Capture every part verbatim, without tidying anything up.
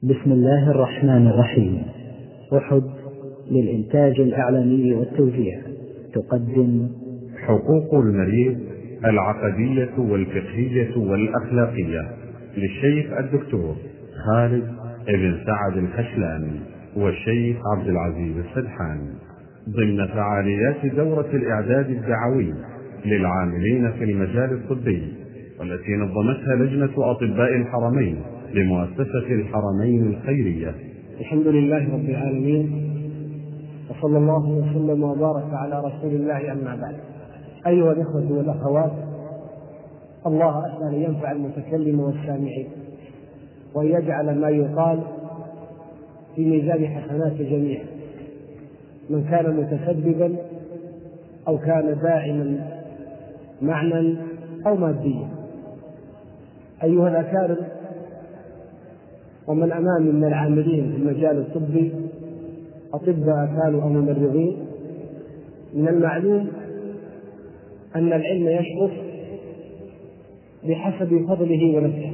بسم الله الرحمن الرحيم. أحد للإنتاج الإعلامي والتوزيع تقدم حقوق المريض العقدية والفقهية والأخلاقية للشيخ الدكتور خالد ابن سعد الخشلاني والشيخ عبد العزيز السدحان ضمن فعاليات دورة الإعداد الدعوي للعاملين في المجال الطبي، والتي نظمتها لجنة أطباء الحرمين لمؤسسة الحرمين الخيرية. الحمد لله رب العالمين، وصلى الله وسلم وبارك على رسول الله، أما بعد. أيها الإخوة والأخوات، الله أسأل أن ينفع المتكلم والسامعين، وأن يجعل ما يقال في ميزان حسنات جميعا، من كان متسببا أو كان داعما معنى أو ماديا. أيها الأكارم ومن أمامي من العاملين في المجال الطبي، أطباء كانوا أو ممرضين، من المعلوم أن العلم يشرف بحسب فضله ونفسه،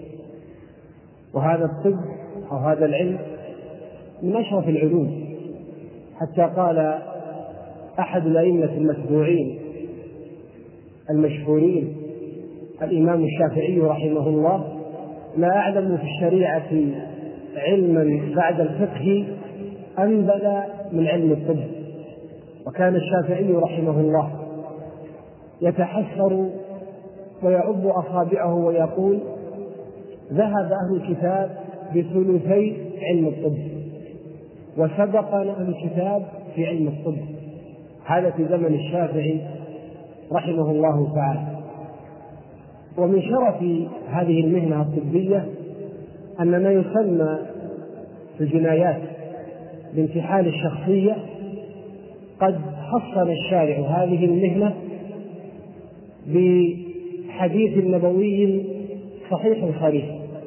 وهذا الطب أو هذا العلم من أشرف العلوم، حتى قال أحد الأئمة المتبوعين المشهورين الإمام الشافعي رحمه الله: لا أعلم في الشريعة علما بعد الفقه أنبل من علم الطب. وكان الشافعي رحمه الله يتحسر ويعض أصابعه ويقول: ذهب أهل الكتاب بثلثي علم الطب وسبقنا أهل الكتاب في علم الطب. هذا في زمن الشافعي رحمه الله تعالى. ومن شرف هذه المهنة الطبية أن ما يسمى في الجنايات بانتحال الشخصية قد حصن الشارع هذه المهنة بحديث نبوي صحيح صريح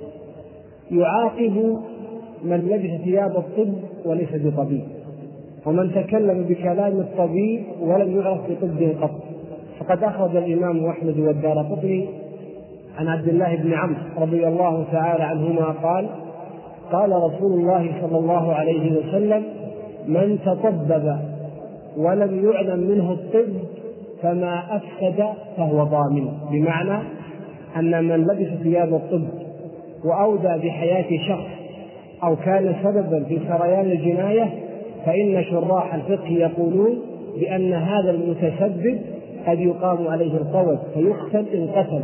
يعاقب من لبس ثياب الطب وليس بطبيب، ومن تكلم بكلام الطبيب ولم يعرف بطب قط. فقد أخرج الإمام أحمد والدارقطني عن عبد الله بن عمرو رضي الله تعالى عنهما قال: قال رسول الله صلى الله عليه وسلم: من تطبب ولم يعلم منه الطب فما أفسد فهو ضامن. بمعنى أن من لبس ثياب الطب وأودى بحياة شخص أو كان سببا في سريان الجناية، فإن شراح الفقه يقولون بأن هذا المتسبب قد يقام عليه القول فيقتل إن قتل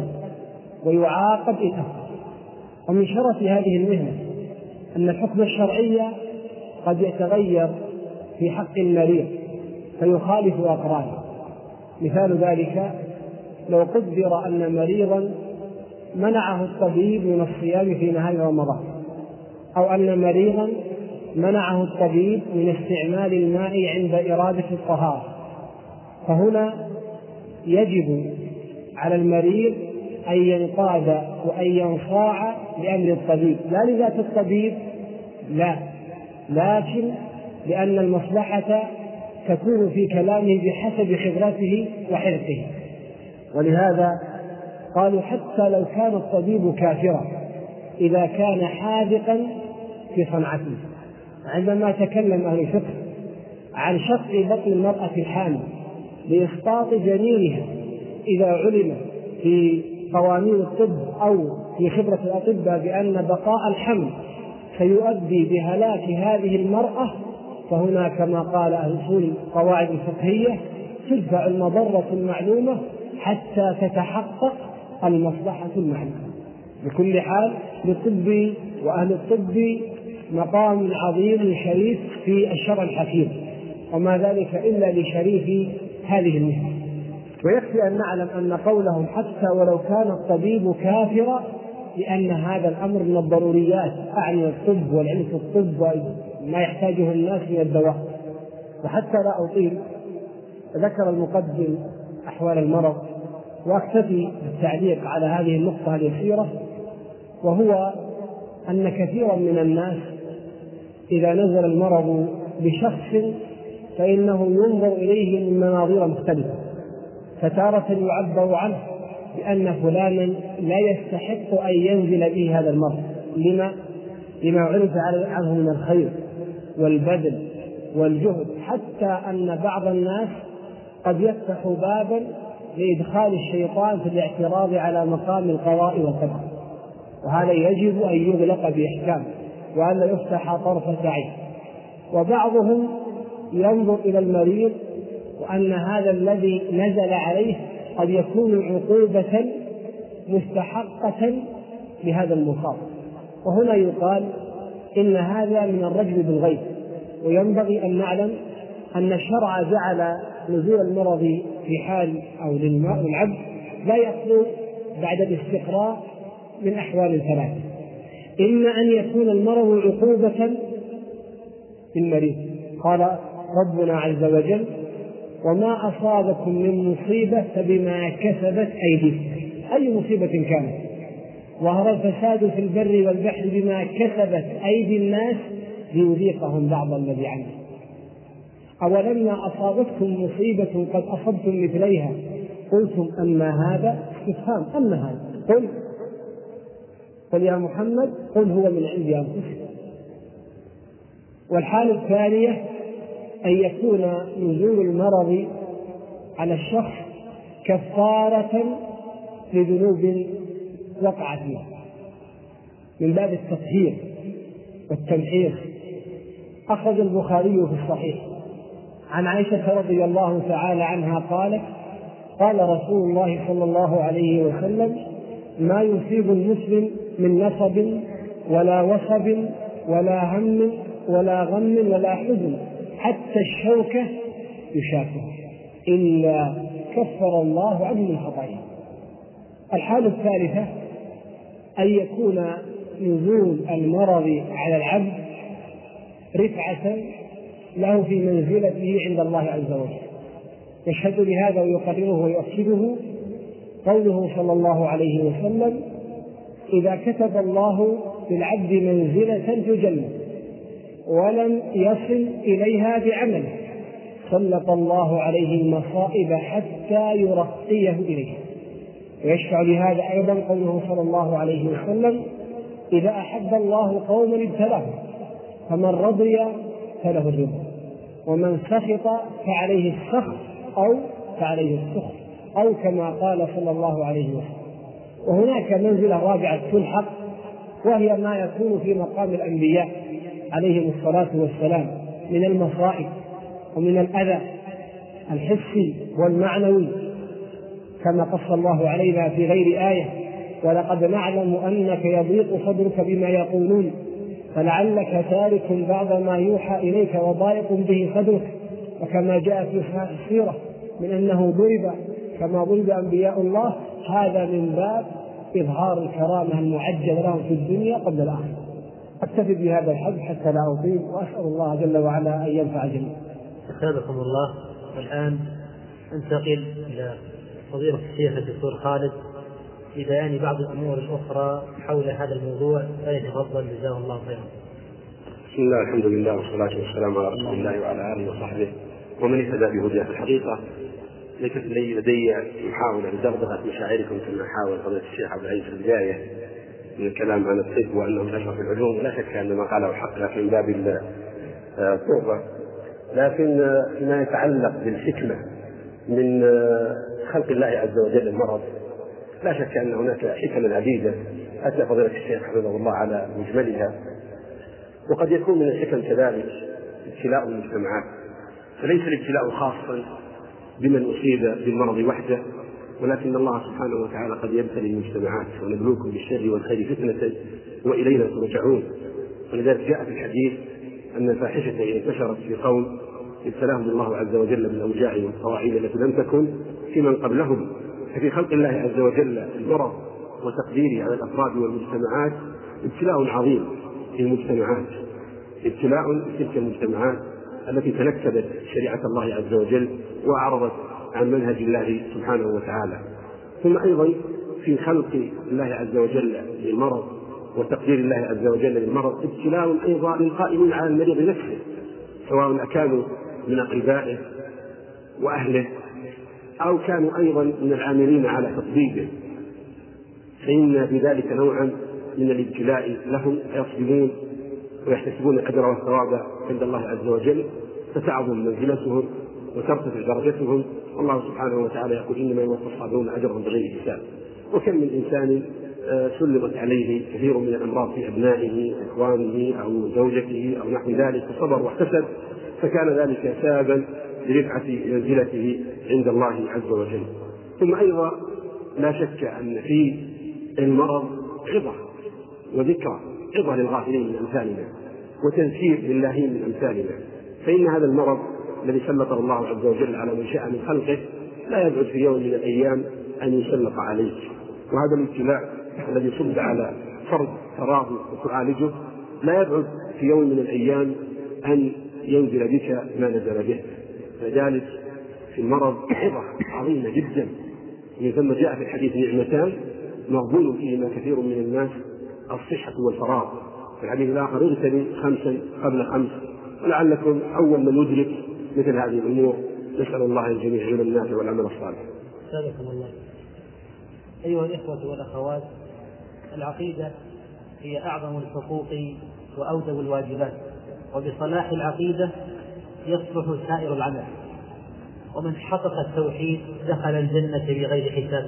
ويعاقب إن أخطأ. ومن شرف هذه المهنة أن الحكم الشرعي قد يتغير في حق المريض فيخالف أقرانه. مثال ذلك: لو قدر أن مريضا منعه الطبيب من الصيام في نهار رمضان، أو أن مريضا منعه الطبيب من استعمال الماء عند إرادة الطهارة، فهنا يجب على المريض أن ينقاد وأن ينصاع لأمر الطبيب، لا لذات الطبيب، لا، لكن لأن المصلحة تكون في كلامه بحسب خبرته وحرصه. ولهذا قالوا: حتى لو كان الطبيب كافرا إذا كان حاذقا في صنعته. عندما تكلم أهل الفقه عن شق بطن المرأة الحامل لإسقاط جنينها إذا علم في قوانين الطب أو في خبرة الأطباء بأن بقاء الحمل سيؤدي بهلاك هذه المرأة، فهنا كما قال أهل أصول القواعد الفقهية: تدفع المضرة المعلومة حتى تتحقق المصلحة المعلومة. بكل حال للطب وأهل الطب مقام عظيم شريف في الشرع الحكيم، وما ذلك إلا لشريف هذه المهنة. ويكفي أن نعلم أن قولهم حتى ولو كان الطبيب كافرا، لأن هذا الأمر من الضروريات، أعني الطب والعلم في الطب وما يحتاجه الناس من الدواء. وحتى لا أطيل، ذكر المقدم أحوال المرض، وأكتفي بالتعليق على هذه النقطة اليسيرة، وهو أن كثيرا من الناس إذا نزل المرض بشخص فإنه ينظر إليه من مناظير مختلفة، فتارة يعبر عنه بأن فلانا لا يستحق أن ينزل به هذا المرض. لما؟ لما عرف عنه من الخير والبذل والجهد، حتى أن بعض الناس قد يفتح بابا لإدخال الشيطان في الاعتراض على مقام القضاء والقدر، وهذا يجب أن يغلق بإحكام وأن لا يفتح طرفة عين. وبعضهم ينظر إلى المريض وأن هذا الذي نزل عليه قد يكون عقوبة مستحقة لهذا المصاب، وهنا يقال إن هذا من الرجل بالغيب. وينبغي أن نعلم أن الشرع جعل نزول المرض في حال أو للعبد لا يخلو بعد الاستقراء من أحوال ثلاثة: إما أن يكون المرض عقوبة للمريض، قال ربنا عز وجل: وما أصابكم من مصيبة فبما كسبت أيديكم، أي مصيبة كانت، ظهر الفساد في البر والبحر بما كسبت أيدي الناس ليذيقهم بعض الذي عملوا. أولما أصابتكم مصيبة قد أصبتم مثليها قلتم أما هذا، استفهام أما هذا، قل قل يا محمد قل هو من عند أنفسكم. والحالة الثانية أن يكون نزول المرض على الشخص كفارة لذنوب وقعت له من باب التطهير والتمحيص. أخرج البخاري في الصحيح عن عائشة رضي الله تعالى عنها قالت: قال رسول الله صلى الله عليه وسلم: ما يصيب المسلم من نصب ولا وصب ولا هم ولا غم ولا حزن حتى الشوكة يشاكها إلا كفر الله عنه من خطاياه. الحالة الثالثة أن يكون نزول المرض على العبد رفعة له في منزلته عند الله عز وجل. يشهد لهذا ويقرره ويؤكده قوله صلى الله عليه وسلم: إذا كتب الله للعبد منزلة في الجنة ولم يصل إليها بعمله سلط الله عليه المصائب حتى يرقيه إليه. ويشفع لهذا أيضا قوله صلى الله عليه وسلم: إذا أحب الله قوما ابتلاهم فمن رضي فله الرضا ومن سخط فعليه السخط أو فعليه السخط، أو كما قال صلى الله عليه وسلم. وهناك منزلة رابعة تلحق، وهي ما يكون في مقام الأنبياء عليهم الصلاة والسلام من المصائب ومن الأذى الحسي والمعنوي، كما قص الله علينا في غير آية: ولقد نعلم أنك يضيق صدرك بما يقولون فلعلك تارك بعض ما يوحى إليك وضايق به صدرك. وكما جاء في السيرة من أنه ضرب كما ضرب أنبياء الله، هذا من باب إظهار الكرامة المعجلة لهم في الدنيا قبل الآخرة. أكتفي بهذا الحد حتى لا أطيل، وأسأل الله جل وعلا أن ينفع جميعا. أخذكم الله. والآن انتقل إلى فضيلة الشيخ الدكتور خالد لبيان بعض الأمور الأخرى حول هذا الموضوع، فليتفضل جزاه الله خيرا. بسم الله، الحمد لله، والصلاة والسلام على رسول الله وعلى آله وصحبه ومن اهتدى بهداه. في الحقيقة ليست لي لدي محاولة لدغدغة مشاعركم كما حاول فضيلة الشيخ عبد العزيز في البداية من الكلام عن الطب وأنه من أشرف العلوم، ولا شك أن ما قاله حق، لكن من باب الصوفة. لكن فيما يتعلق بالحكمة من خلق الله عز وجل المرض، لا شك أن هناك حكم عديدة أتى فضيلة الشيخ حفظه الله على مجملها. وقد يكون من الحكم كذلك ابتلاء المجتمعات، فليس الابتلاء خاصا بمن أصيب بالمرض وحده، ولكن الله سبحانه وتعالى قد يبتلي المجتمعات: ونبلوكم بالشر والخير فتنة وإلينا ترجعون. ولذلك جاء في الحديث أن الفاحشة إذا انتشرت في قوم ابتلاهم الله عز وجل بالأوجاع والقواعد التي لم تكن في من قبلهم. ففي خلق الله عز وجل المرض وتقديره على الأفراد والمجتمعات ابتلاء عظيم في المجتمعات، ابتلاء في تلك المجتمعات التي تنكبت شريعة الله عز وجل وأعرضت عن منهج الله سبحانه وتعالى. ثم أيضا في خلق الله عز وجل للمرض وتقدير الله عز وجل للمرض ابتلاء أيضا للقائمين على المريض نفسه، سواء كانوا من أقربائه وأهله أو كانوا أيضا من العاملين على تطبيقه، فإن بذلك نوعا من الابتلاء لهم، يصبرون ويحتسبون الأجر والثواب عند الله عز وجل فتعظم منزلتهم وترتفع درجتهم. الله سبحانه وتعالى يقول إنما يوفى الصابرون أجرهم بغير حساب. وكم من إنسان سلمت عليه كثير من الأمراض في أبنائه إخوانه أو زوجته أو نحو ذلك فصبر واحتسب فكان ذلك سببا لرفعة منزلته عند الله عز وجل. ثم أيضا لا شك أن في المرض عظة وذكرى، عظة للغافلين من أمثالنا وتنفير للاهين من أمثالنا. فإن هذا المرض الذي سلط الله عز وجل على من شاء من خلقه لا يبعد في يوم من الأيام أن يسلط عليك. وهذا الابتلاء الذي صب على فرد تراه وتعالجه لا يبعد في يوم من الأيام أن ينزل بك ما نزل به. فذلك في المرض عظة عظيمة جدا. من ثم جاء في الحديث نعمتان مغبون فيهما كثير من الناس الصحة والفراغ. في الحديث الآخر اغتنم خمسا قبل خمس ولعلكم أول من يدرك مثل هذه الأمور. نسأل الله الجميع علم النافع والعمل الصالح. سابقا الله. أيها الإخوة والأخوات، العقيدة هي أعظم الحقوق وأوجب الواجبات، وبصلاح العقيدة يصلح سائر العمل، ومن حقق التوحيد دخل الجنة بغير حساب.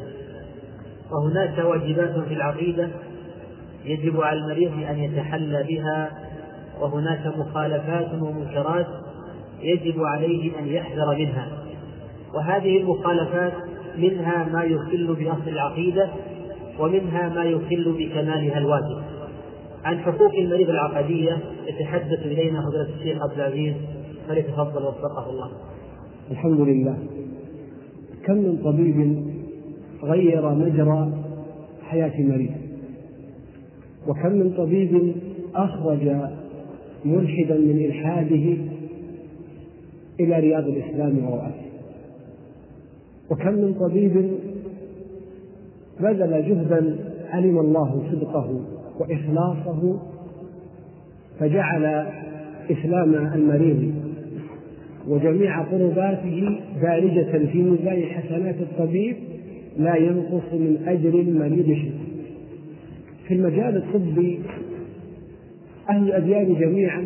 وهناك واجبات في العقيدة يجب على المريض أن يتحلى بها، وهناك مخالفات ومنكرات يجب عليه أن يحذر منها. وهذه المخالفات منها ما يخل بأصل العقيدة ومنها ما يخل بكمالها الواجب. عن حقوق المريض العقدية يتحدث إلينا فضيلة الشيخ عبد العزيز، فليتفضل وفقه الله. الحمد لله. كم من طبيب غير مجرى حياة مريض، وكم من طبيب أخرج ملحدا من إلحاده إلى رياض الإسلام ووأته، وكم من طبيب بذل جهدا علم الله صدقه وإخلاصه فجعل إسلام المريض وجميع قرباته دارجة في ميزان حسنات الطبيب لا ينقص من أجر المريض شيء. في المجال الطبي أهل الأديان جميعا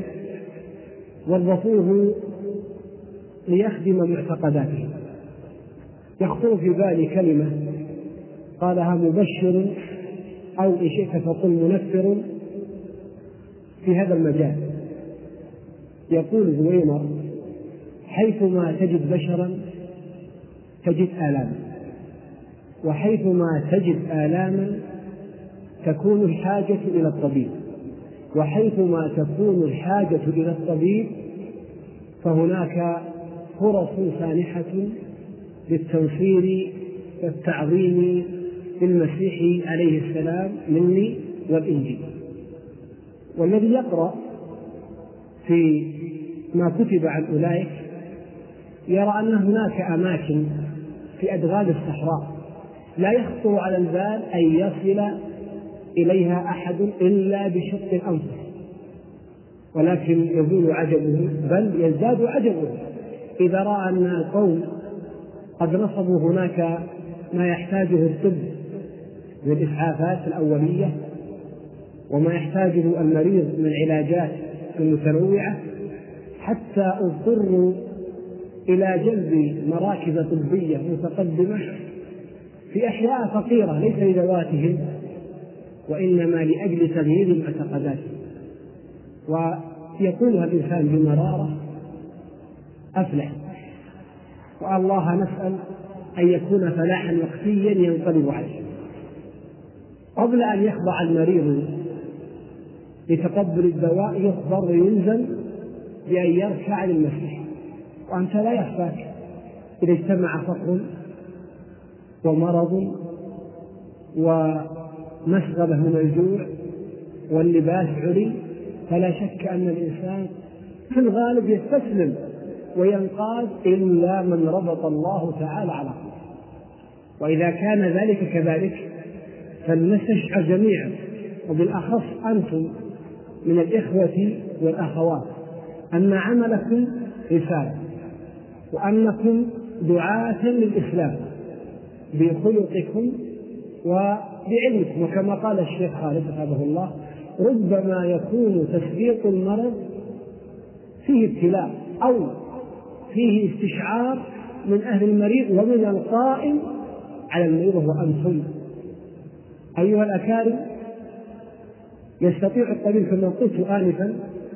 وظفوه ليخدم معتقداتهم. يخطر في بالي كلمة قالها مبشر أو إن شئت فقل منفر في هذا المجال. يقول زويمر: حيثما تجد بشرا تجد آلاما، وحيثما تجد آلاما تكون الحاجة إلى الطبيب، وحيثما تكون الحاجة إلى الطبيب فهناك فرص سانحة للتنصير والتعظيم للمسيح عليه السلام مني والإنجيل. والذي يقرأ في ما كتب عن أولئك يرى أن هناك أماكن في أدغال الصحراء لا يخطر على البال أن يصل إليها أحد إلا بشق الأنفس، ولكن يزول عجبه بل يزداد عجبه إذا رأى أن القوم قد نصبوا هناك ما يحتاجه الطب من الإسعافات الأولية وما يحتاجه المريض من علاجات متنوعة، حتى اضطروا إلى جلب مراكز طبية متقدمة في أحياء فقيرة ليس لذواتهم وإنما لأجل تغيير المعتقدات. ويقولها الإنسان بمرارة: أفلح. والله نسأل أن يكون فلاحا وقتيا ينقلب عليه. قبل أن يخضع المريض لتقبل الدواء يخبر ويلزم بأن يركع للمسيح. وأنت لا يخفاك إذا اجتمع فقر ومرض ومشغبة من الجوع واللباس عري فلا شك أن الإنسان في الغالب يستسلم وينقاد إلا من ربط الله تعالى على قلبه. وإذا كان ذلك كذلك فلنستشعر جميعا وبالأخص أنتم من الإخوة والأخوات أن عملكم رسالة، وأنكم دعاة للإسلام بخلقكم وبعلمكم. وكما قال الشيخ خالد حفظه الله: ربما يكون تسبيق المرض فيه ابتلاء أو فيه استشعار من أهل المريض ومن القائم على المريض وهو أنتم. أيها الأكارم، يستطيع الطبيب كما قلت آنفا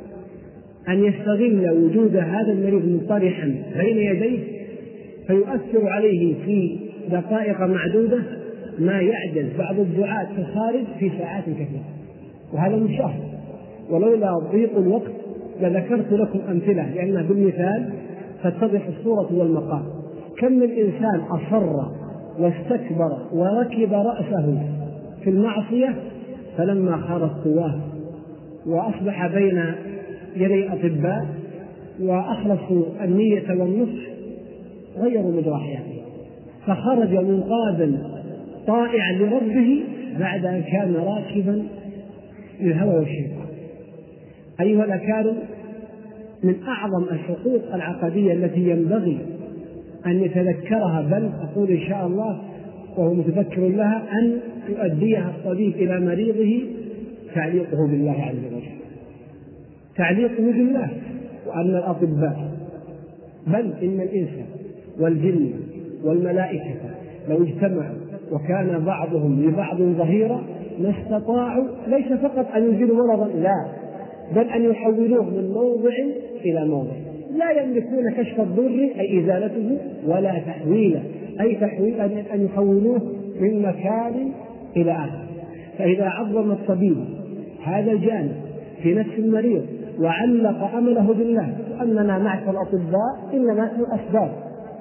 أن يستغل وجود هذا المريض منطرحا بين يديه فيؤثر عليه في دقائق معدودة ما يعجز بعض الدعاة في الخارج في ساعات كثيرة، وهذا مشاهد. ولولا ضيق الوقت لذكرت لكم أمثلة لأنها بالمثال تتضح الصورة والمقام. كم من إنسان أصر واستكبر وركب رأسه في المعصية فلما خارت قواه وأصبح بين يدي أطباء وأخلصوا النية والنصح غيروا مجرى حياته، فخرج منقادا طائعا لربه بعد أن كان راكبا للهوى والشيطان. أيها الأكارم، من أعظم الحقوق العقدية التي ينبغي أن يتذكرها، بل أقول إن شاء الله وهو متذكر لها، أن يؤديها الطبيب إلى مريضه تعليقه بالله عز وجل، تعليقه بالله، وأن الأطباء بل إن الإنس والجن والملائكة لو اجتمعوا وكان بعضهم لبعض ظهيرا ما استطاعوا ليس فقط أن يزيلوا مرضا، لا، بل أن يحولوه من موضع إلى موضع. لا يملكون كشف الضر أي إزالته ولا تحويله أي تحويل أن يحولوه من مكان إلى آخر. فإذا عظم الطبيب هذا الجانب في نفس المريض وعلق أمله بالله، أننا معك الأطباء إنما نحن أسباب،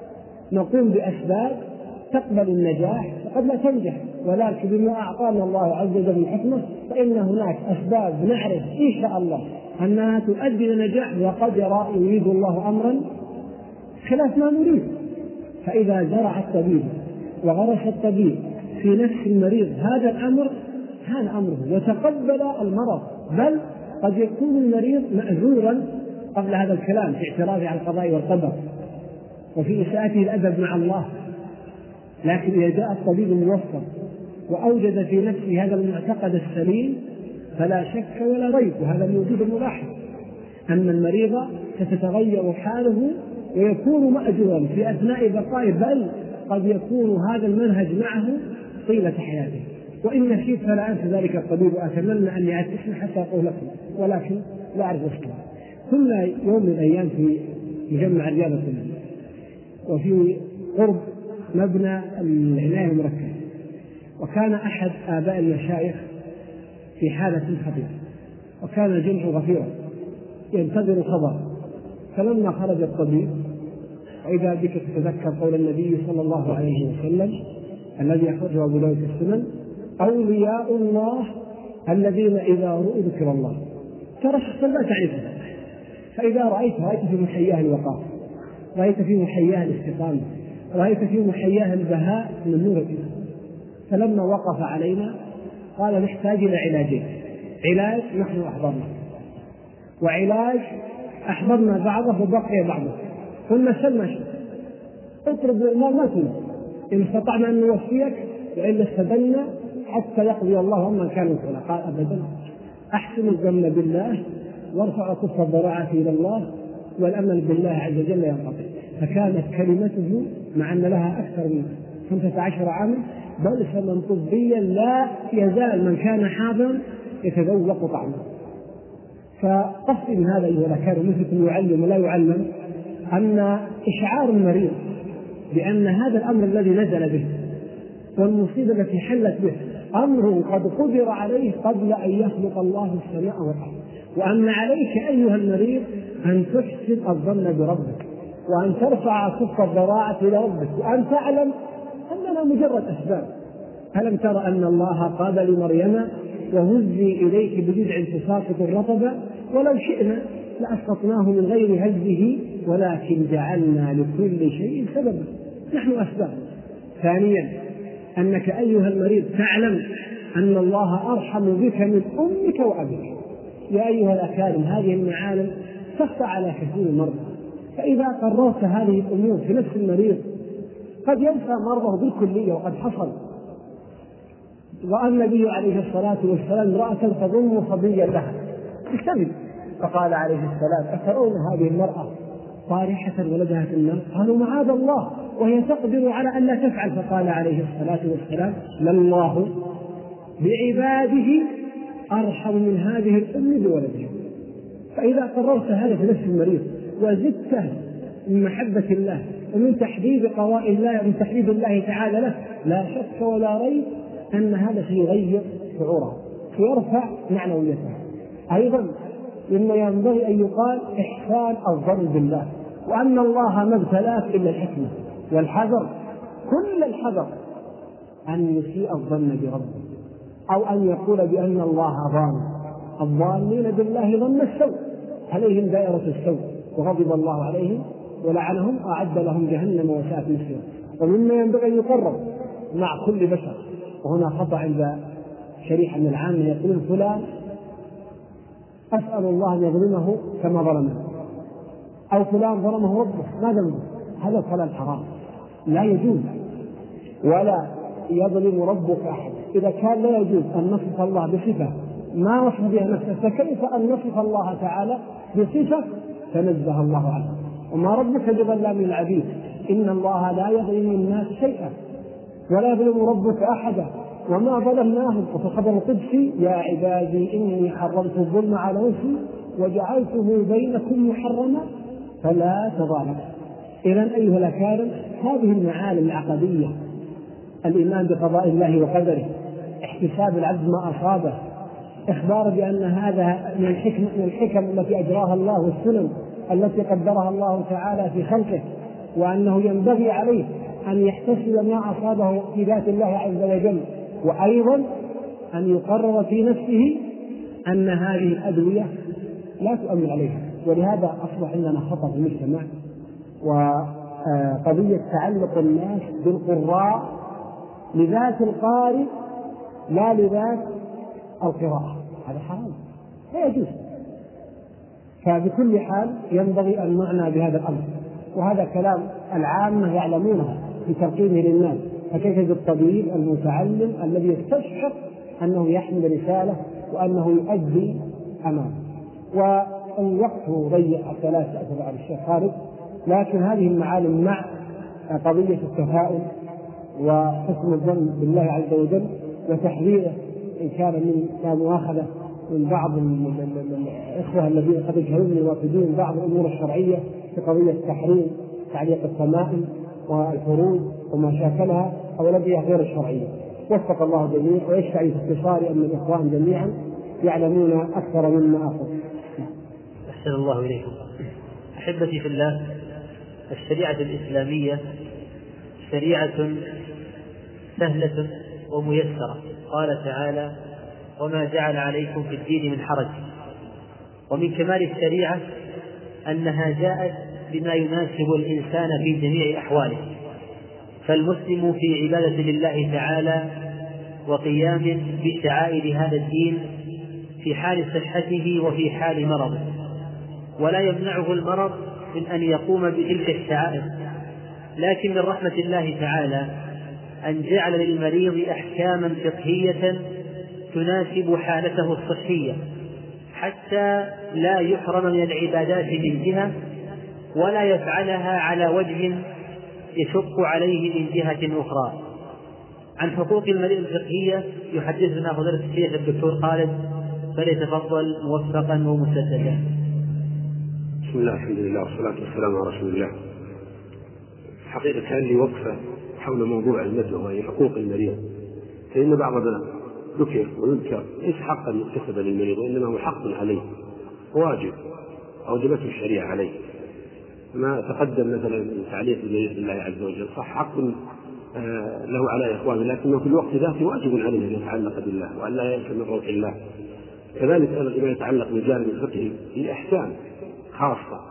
نقوم بأسباب تقبل النجاح وقد لا تنجح، ولكن بما أعطانا الله عز وجل من حكمة فإن هناك أسباب نعرف إن شاء الله أنها تؤدي إلى نجاح، وقد يريد الله أمرا خلاف ما نريد. فإذا زرع الطبيب وغرس الطبيب في نفس المريض هذا الأمر كان أمره وتقبل المرض، بل قد يكون المريض مأجورا قبل هذا الكلام في اعتراضه على القضاء والقدر وفي إساءته الأدب مع الله، لكن إذا جاء الطبيب الموفق وأوجد في نفسه هذا المعتقد السليم فلا شك ولا ريب، وهذا موجود ملاحظ، أن المريض ستتغير حاله ويكون مأجورا في أثناء بقائه، بل قد يكون هذا المنهج معه طيلة حياته. وإن نسيت فلا أنسى ذلك الطبيب، وأتمنى أن يعد اسمه حتى أقول لكم، ولكن لا أعرف اسمه. كنا يوم من الأيام في مجمع الرياض الطبية وفي قرب مبنى العناية المركزة، وكان أحد آباء المشايخ في حالة خطيرة، وكان الجمع غفيرا ينتظر خبر. فلما خرج الطبيب وإذا بك تتذكر قول النبي صلى الله عليه وسلم الذي أخرجه أبو داود في السنن: أولياء الله الذين إذا رؤوا ذكر الله. ترى شخصا لا تعرفه، فإذا رأيت رأيت في محياه الوقار، رأيت في محياه الاستقامة، رأيت في محياه البهاء من نور الإيمان. فلما وقف علينا قال: نحتاج إلى علاجين، علاج نحن أحضرنا، وعلاج أحضرنا بعضه وبقي بعضه. قلنا: سلم شيء، اطرد المال ما كنا، إن استطعنا أن نوفيك وإلا استدلنا حتى يقضي الله عما كان يقول. قال: أبدا، أحسن الظن بالله وارفع كف الضراعة إلى الله والأمل بالله عز وجل ينقطع. فكانت كلمته مع أن لها أكثر من خمسة عشر عاما بلسما طبيا لا يزال من كان حاضرا يتذوق طعمه. فقصد من هذا إذا كان مثل يعلم ولا يعلم أن إشعار المريض بأن هذا الأمر الذي نزل به والمصيبة التي حلت به أمر قد قدر عليه قبل أن يخلق الله السماء والأرض، وأن عليك أيها المريض أن تحسن الظن بربك، وأن ترفع كف الضراعة إلى ربك، وأن تعلم أننا مجرد أسباب. ألم تر أن الله قال لمريم: وهزي إليك بجذع تساقط الرطب ولو شئنا لأسقطناه من غير هزه ولكن جعلنا لكل شيء سببا، نحن أسباب. ثانيا أنك أيها المريض تعلم أن الله أرحم بك من أمك وأبيك. يا أيها الأكارم، هذه المعالم تخفى على كثير المرضى، فإذا قررت هذه الأمور في نفس المريض قد ينسى مرضه بالكلية وقد حصل. رأى النبي عليه الصلاة والسلام امرأة تضم صبيا لها تكتمل، فقال عليه السلام: أترون هذه المرأة طارحة ولدها في النار؟ قالوا: معاذ الله، وهي تقدر على أن لا تفعل. فقال عليه الصلاة والسلام: لله بعباده أرحم من هذه الأم بولدها. فإذا قررت هذا في نفس المريض وزدته من محبة الله ومن تحبيب قضاء الله ومن تحبيب الله تعالى له، لا شك ولا ريب أن هذا سيغير شعوره ويرفع معنويته. أيضا مما ينبغي أن يقال إحسان الظن بالله، وأن الله ما ابتلاك إلا الحكمة والحذر، كل الحذر أن يسيء الظن بربه أو أن يقول بأن الله ظالم. الظالمين بالله ظن السوء عليهم دائرة السوء، وغضب الله عليهم ولعنهم وأعد لهم جهنم وساءت مصيرا. ومما ينبغي أن يقرر مع كل بشر، وهنا خطأ عند شريحة من العامة يقولون: فلان أسأل الله أن يظلمه كما ظلمه، أو فلان ظلمه ربه ما ذنبه. هذا كلام حرام لا يجوز، ولا يظلم ربك أحد. إذا كان لا يجوز أن نصف الله بصفة ما وصف بها نفسه، فكيف أن نصف الله تعالى بصفة تنزه الله عنها؟ وما ربك بظلام للعبيد، إن الله لا يظلم الناس شيئا ولا يظلم ربك أحدا وما ظلمناهم. وفي الخبر القدسي: يا عبادي إني حرمت الظلم على نفسي وجعلته بينكم محرما فلا تظالموا. إذن أيها الأكارم، هذه المعالم العقدية: الإيمان بقضاء الله وقدره، احتساب العبد ما أصابه، إخبار بأن هذا من الحكم من الحكم التي أجراها الله والسنن التي قدرها الله تعالى في خلقه، وأنه ينبغي عليه أن يحتسب ما أصابه في ذات الله عز وجل، وأيضا أن يقرر في نفسه أن هذه الأدوية لا تؤمن عليها. ولهذا أصبح عندنا خطأ في المجتمع، وقضية تعلق الناس بالقراء لذات القارئ لا لذات القراءة، هذا حرام لا يجوز. فبكل حال ينبغي أن نعنى بهذا الأمر، وهذا كلام العامة يعلمونه في تلقينه للناس. فكيف بالطبيب المتعلم الذي يستشعر أنه يحمل رسالة وأنه يؤدي أمانة؟ والوقت ضيق حتى لا تأثر على الشيخ خالد، لكن هذه المعالم مع قضية التفاؤل وحسن الظن بالله عز وجل وتحذيره إن كان من لا مؤاخذة من بعض الإخوة الذين قد يجهلون الوافدين بعض الأمور الشرعية في قضية تحريم تعليق التمائم والفروج وما شاكلها أو الأدوية غير الشرعية. وفق الله جميعا ويشفع في اختصار أن الإخوان جميعا يعلمون أكثر مما أقول. أحسن الله إليكم. أحبتي في الله، الشريعة الإسلامية شريعة سهلة وميسرة. قال تعالى: وما جعل عليكم في الدين من حرج. ومن كمال الشريعة أنها جاءت بما يناسب الإنسان في جميع أحواله، فالمسلم في عبادة لله تعالى وقيام بشعائر هذا الدين في حال صحته وفي حال مرضه، ولا يمنعه المرض من أن يقوم بتلك الشعائر. لكن من رحمة الله تعالى أن جعل للمريض أحكاما فقهية تناسب حالته الصحية، حتى لا يحرم من العبادات من جهة ولا يفعلها على وجه يشق عليه من جهة أخرى. عن حقوق المريض الفقهية يحدثنا فضيلة الشيخ الدكتور خالد، فليتفضل موفقا ومسددا. بسم الله الحمد لله والصلاة والسلام على رسول الله. حقيقة كان لي وقفة حول موضوع الندوة وهي حقوق المريض، فإن بعضنا ذكر ويذكر ليس حقا مكتسبا للمريض، وإنما هو حق عليه واجب أوجبته الشريعة عليه. ما تقدم مثلا من تعليق المريض بالله عز وجل صح حق له على إخوانه، لكنه في الوقت ذاته واجب عليه أن يتعلق بالله وأن لا ينسى من روح الله. كذلك أيضا ما يتعلق بالجانب الفقهي في أحكام خاصة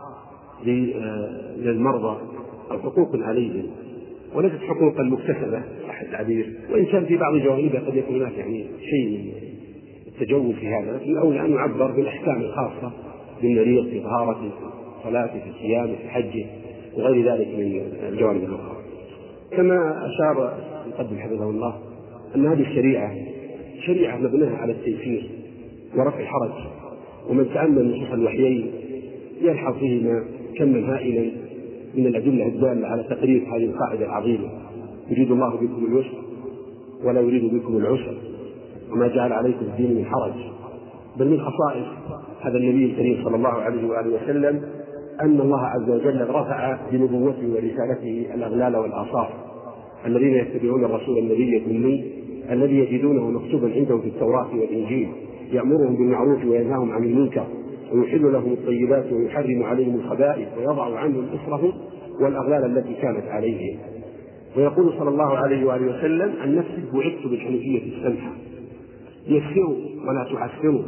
للمرضى أو حقوق عليهم، وليست حقوقا مكتسبة صح التعبير، وإن كان في بعض جوانبها قد يكون هناك يعني شيء من التجول في هذا، لكن الأولى أن يعبر بالأحكام الخاصة بالمريض في طهارته في صلاته في صيامه في حجه وغير ذلك من الجوانب الأخرى. كما أشار المقدم حفظه الله أن هذه الشريعة شريعة مبناها على التيسير ورفع الحرج، ومن تأمل نصوص الوحيين يلحظ فيهما كما هائلا من الأدلة الدالة على تقرير هذه القاعدة العظيمة: يريد الله بكم اليسر ولا يريد بكم العسر وما جعل عليكم الدين من حرج. بل من خصائص هذا النبي الكريم صلى الله عليه وآله وسلم أن الله عز وجل رفع بنبوته ورسالته الأغلال والآثار. الذين يتبعون الرسول النبي الأمي الذي يجدونه مكتوبا عندهم في التوراة والإنجيل يأمرهم بالمعروف وينهاهم عن المنكر ويحل لهم الطيبات ويحرم عليهم الخبائث ويضع عنهم إصرهم والأغلال التي كانت عليهم. ويقول صلى الله عليه وآله وسلم: عن نفسه بعثت بالحنيفية السمحة، يسروا ولا تعسروا.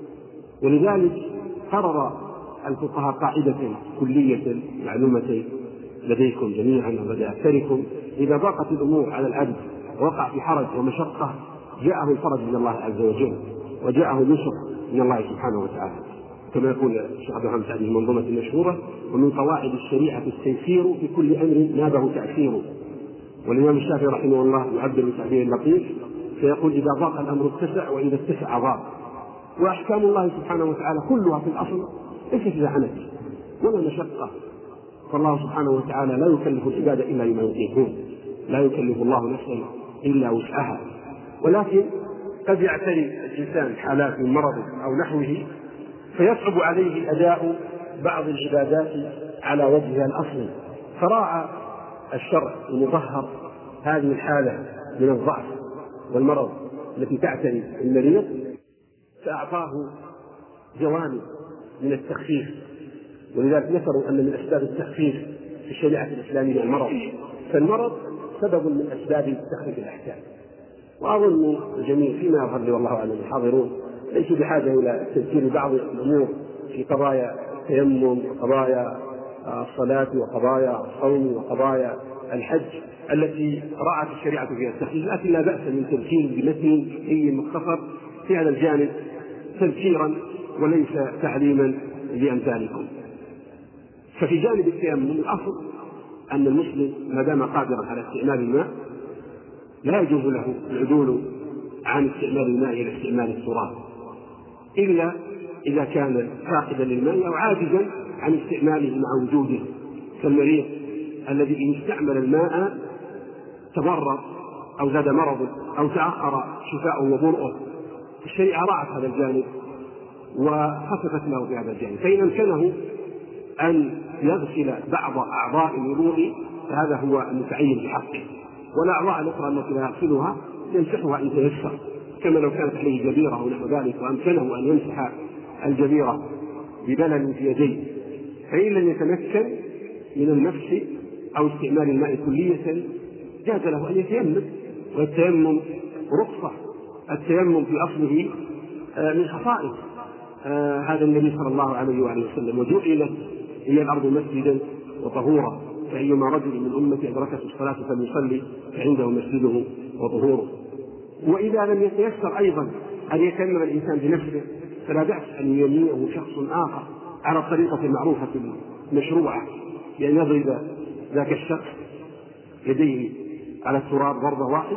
ولذلك قرر الفقهاء قاعدة كلية معلومة لديكم جميعا ولدى أكثركم: إذا ضاقت الأمور على العبد ووقع في حرج ومشقة جاءه الفرج من الله عز وجل وجاءه النصر من الله سبحانه وتعالى، كما يقول الشيخ عبد الرحمن سعدي في المنظومة المشهورة: ومن قواعد الشريعة التيسير في كل أمر نابه تأثيره. والإمام الشافعي رحمه الله يعبر بتعبير لطيف فيقول: إذا ضاق الأمر اتسع وإذا اتسع ضاق. وأحكام الله سبحانه وتعالى كلها في الأصل ليست فيها عنت ولا مشقة، فالله سبحانه وتعالى لا يكلف العباد إلا بما يطيقون، لا يكلف الله نفسا إلا وسعها. ولكن قد يعتري الإنسان حالات من مرض أو نحوه فيصعب عليه أداء بعض العبادات على وجهها الأصلي، فراعى الشرع المطهر هذه الحالة من الضعف والمرض التي تعتري المريض فأعطاه جوانب من التخفيف. ولذلك ذكروا أن من أسباب التخفيف في الشريعة الإسلامية المرض، فالمرض سبب من أسباب تخفيف الأحكام. وأظن الجميع فيما يظهر لي والله أعلم الحاضرون ليسوا بحاجة إلى تذكير بعض الأمور في قضايا التيمم وقضايا الصلاة وقضايا الصوم وقضايا الحج التي رعت الشريعة فيها التخفيف، لكن لا بأس من تذكير بمتن أي مختصر في هذا الجانب تذكيرا وليس تعليما لأمثالكم. ففي جانب التيمم الأصل أن المسلم ما دام قادرا على استعمال الماء لا يجوز له العدول عن استعمال الماء إلى استعمال التراب، إلا إذا كان فاقدا للماء أو عاجزا عن استعماله مع وجوده، كالمريض الذي إن استعمل الماء تضرر أو زاد مرضه أو تأخر شفاؤه وبرؤه. الشريعة رعت هذا الجانب وخففت له في هذا الجانب، فإن أمكنه أن يغسل بعض أعضاء الوضوء فهذا هو المتعين بحقه، والأعضاء الأخرى التي لا يغسلها يمسحها إن تيسر، كما لو كانت عليه جبيرة أو نحو ذلك وأمكنه أن يمسح الجبيرة ببلل في يديه. فإن لم يتمكن من المسح أو استعمال الماء كلية جاز له أن يتيمم، والتيمم رخصة. التيمم في أصله من خصائص هذا النبي صلى الله عليه وآله وسلم: وجعلت هي الأرض مسجدا وطهورا فأيما رجل من أمتي أدركته الصلاة فليصلي فعنده مسجده وطهوره. وإذا لم يتيسر أيضا أن يتيمم الإنسان بنفسه فلا بأس أن يمينه شخص آخر على الطريقة المعروفة المشروعة، بأن يضرب ذاك الشخص يديه على التراب ضربة واحدة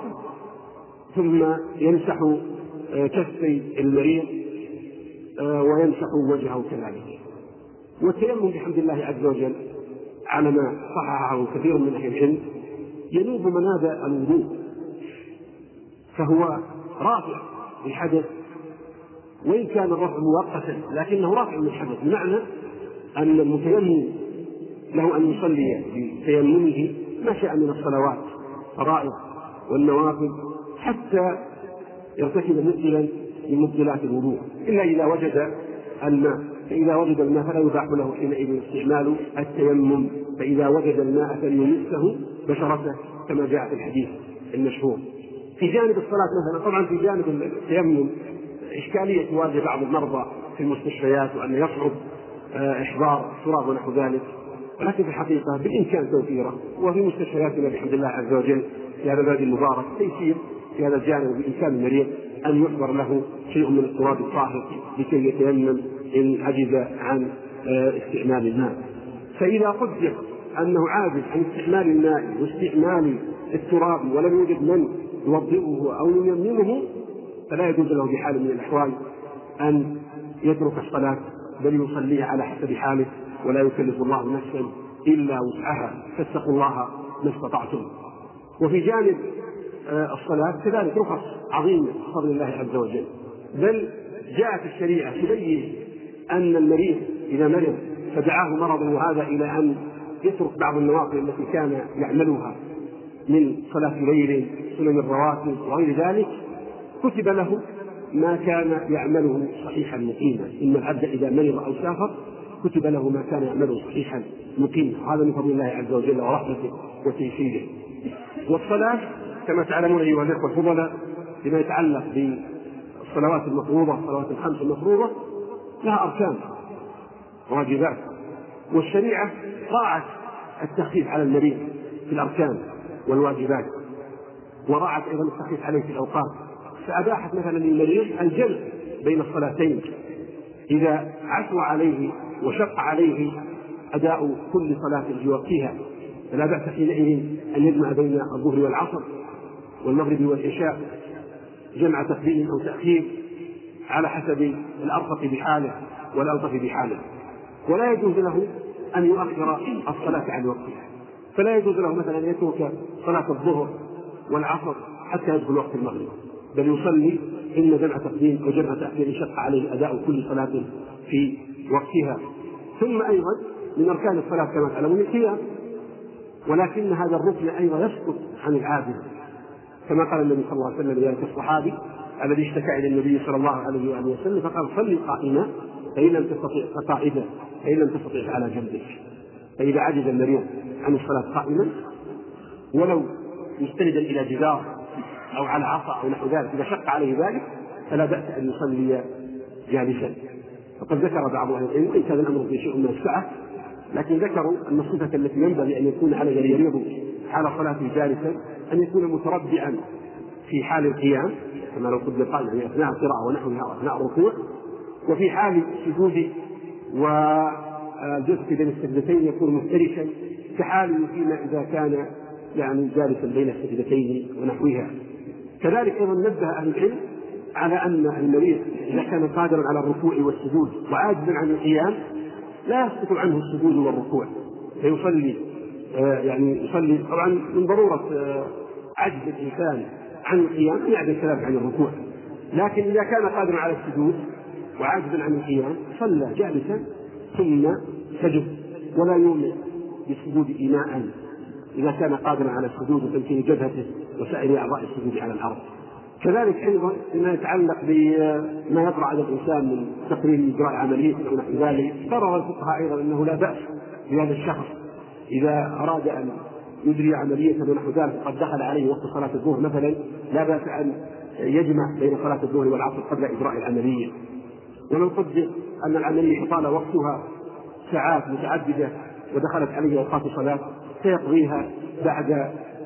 ثم يمسح كفي المريض ويمسح وجهه كذلك. والتيمم بحمد الله عز وجل على ما صححه كثير من أهل العلم ينوب مناب الوضوء، فهو رافع للحدث وإن كان الرفع مؤقتا لكنه رافع للحدث، بمعنى أن المتيمم له أن يصلي بتيممه ما شاء من الصلوات الفرائض والنوافل حتى يرتكب مثلا من مبطلات الوضوء، إلا إذا وجد الماء، فإذا وجد الماء فلا يباح له حينئذ استعمال التيمم، فإذا وجد الماء فليمسه بشرته كما جاء في الحديث المشهور. في جانب الصلاة مثلا، طبعا في جانب التيمم إشكالية تواجه بعض المرضى في المستشفيات وأن يصعب إحضار التراب ونحو ذلك، ولكن في الحقيقة بالإمكان توفيره، وفي مستشفياتنا بحمد الله عز وجل في هذا البلد المبارك تيسير في هذا الجانب، بإمكان المريض أن يحضر له شيء من التراب الطاهر لكي يتيمم إن عجز عن استعمال الماء. فإذا قدر أنه عاجز عن استعمال الماء واستعمال التراب ولم يوجد من يوضئه أو ييممه فلا يجوز له بحال من الأحوال أن يترك الصلاة، بل يصليها على حسب حاله، ولا يكلف الله نفسا إلا وسعها، فاتقوا الله ما استطعتم. وفي جانب الصلاة كذلك رخص عظيمة بفضل الله عز وجل، بل جاءت الشريعة تبين أن المريض إذا مرض فدعاه مرضه هذا إلى أن يترك بعض النوافل التي كان يعملها من صلاة ليل، سنن الرواتب وغير ذلك، كتب له ما كان يعمله صحيحا مقيما. إن العبد إذا مرض أو سافر كتب له ما كان يعمله صحيحا مقيما، هذا من فضل الله عز وجل ورحمته وتيسيره. والصلاة كما تعلمون أيها الأخوة الفضلاء بما يتعلق بالصلوات المفروضة، الصلوات الخمس المفروضة، لها أركان واجبات، والشريعة راعت التخفيف على المريض في الأركان والواجبات، وراعت أيضا التخفيف عليه في الأوقات، فأباحت مثلا للمريض الجمع بين الصلاتين إذا عسر عليه وشق عليه أداء كل صلاة في وقتها، فلا بأس حينئذ أن يجمع بين الظهر والعصر والمغرب والعشاء جمع تقديم أو تأخير على حسب الأرفق بحاله والألطف بحاله. ولا يجوز له أن يؤخر الصلاة عن وقتها، فلا يجوز له مثلا أن يترك صلاة الظهر والعصر حتى يدخل وقت المغرب، بل يصلي إن جمع تقديم وجمع تأخير شق عليه أداء كل صلاة في وقتها. ثم أيضا من أركان الصلاة كما تعلمون القيام، ولكن هذا الركن أيضا يسقط عن العاجز، كما قال النبي صلى الله عليه وسلم لذلك الصحابي الذي اشتكى إلى النبي صلى الله عليه وآله وسلم فقال صلي قائما فإن لم تستطيع فقاعدا فإن لم تستطيع على جنبك. فإذا عجز المريض عن الصلاة قائما ولو مستندا إلى جدار أو على عصا أو نحو ذلك، إذا شق عليه ذلك فلا بأس أن يصلي جالسا. وقد ذكر بعض أهل العلم وإن كان الأمر في شيء من السعة، لكن ذكروا أن الصفة التي ينبغي أن يكون على المريض حال صلاته جالسا أن يكون متربعا في حال القيام كما لو قد قال يعني أثناء القراءة ونحوها وأثناء الركوع، وفي حال السجود والجلوس بين السجدتين يكون مفترشا كحاله فيما إذا كان يعني جالسا بين السجدتين ونحوها. كذلك أيضا نبه أهل العلم على أن المريض إذا كان قادرا على الركوع والسجود وعاجزا عن القيام لا يسقط عنه السجود والركوع، فيصلي آه يعني يصلي طبعا من ضرورة آه عجز الإنسان عن القيام يعد الكلام عن الركوع، لكن إذا كان قادرا على السجود وعاجزا عن القيام صلى جالسا ثم سجد، ولا يؤمن بالسجود إيماء إذا كان قادرا على السجود وتمكين جبهته وسائر أعضاء السجود على الأرض. كذلك أيضا ما يتعلق بما يطرأ على الإنسان من تقرير إجراء عملية أو نحو ذلك، قرر الفقهاء أيضا أنه لا بأس بهذا الشخص إذا أراد أن يجري عملية ونحو ذلك قد دخل عليه وقت صلاة الظهر مثلا، لا بأس أن يجمع بين صلاة الظهر والعصر قبل إجراء العملية. ولو قدر أن العملية طال وقتها ساعات متعددة ودخلت عليه أوقات صلاة سيقضيها بعد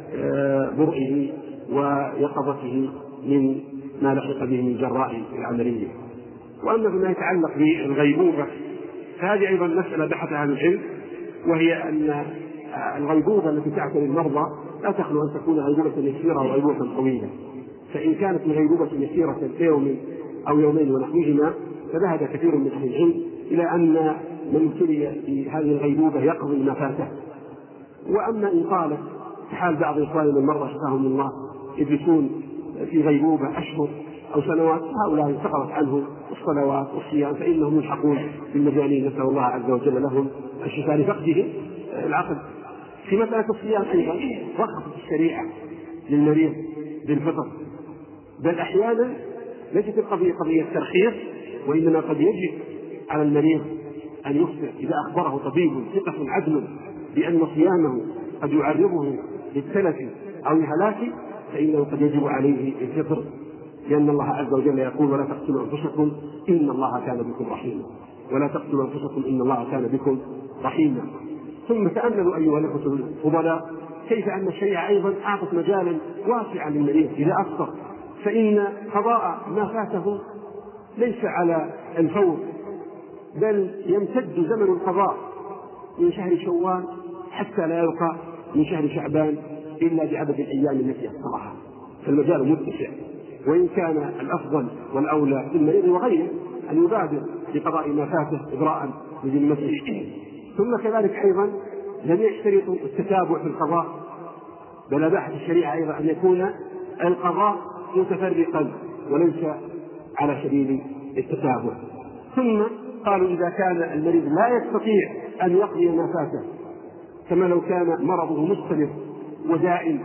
برئه ويقظته من ما لحق به من جراء العملية. وأما فيما يتعلق بالغيبوبة فهذه أيضا مسألة بحثها عن العلم، وهي أن الغيبوبة التي تعتري المرضى لا تخلو أن تكون غيبوبة يسيرة أو غيبوبة طويلة، فإن كانت غيبوبة يسيرة كيوم أو يومين ونحوهما فذهب كثير من أهل العلم إلى أن من ابتلي في هذه الغيبوبة يقضي ما فاته. وأما إن قالت حال بعض إخواننا المرضى شفاهم الله يجلسون في غيبوبة أشهر أو سنوات هؤلاء سقطت عنهم الصلوات والصيام فإنهم يلحقون بالمجانين، نسأل الله عز وجل لهم الشفاء لفقدهم العقل. في مسألة الصيام أيضا رخصت الشريعة للمريض بالفطر، بل أحيانا ليست القضية قضية ترخيص، وإنما قد يجب على المريض أن يخبر إذا أخبره طبيب ثقة عدل بأن صيامه قد يعرضه للتلف أو الهلاك فإنه قد يجب عليه الفطر، لأن الله عز وجل يقول ولا تقتلوا أنفسكم إن الله كان بكم رحيما، ولا تقتلوا أنفسكم إن الله كان بكم رحيما. ثم تأملوا أيها الأخوة الفضلاء كيف أن الشريعة أيضا أعطت مجالا واسعا للمريض إذا أفطر، فإن قضاء ما فاته ليس على الفور، بل يمتد زمن القضاء من شهر شوال حتى لا يبقى من شهر شعبان إلا بعدد الأيام التي أفطرها، فالمجال متسع. وإن كان الأفضل والأولى للمريض وغيره أن يبادر بقضاء ما فاته إبراء لذمته. ثم كذلك أيضا لم يشترطوا التتابع في القضاء، بل أباحت الشريعة أيضا أن يكون القضاء متفرقا وليس على سبيل التتابع. ثم قالوا إذا كان المريض لا يستطيع أن يقضي ما فاته كما لو كان مرضه مستمر ودائم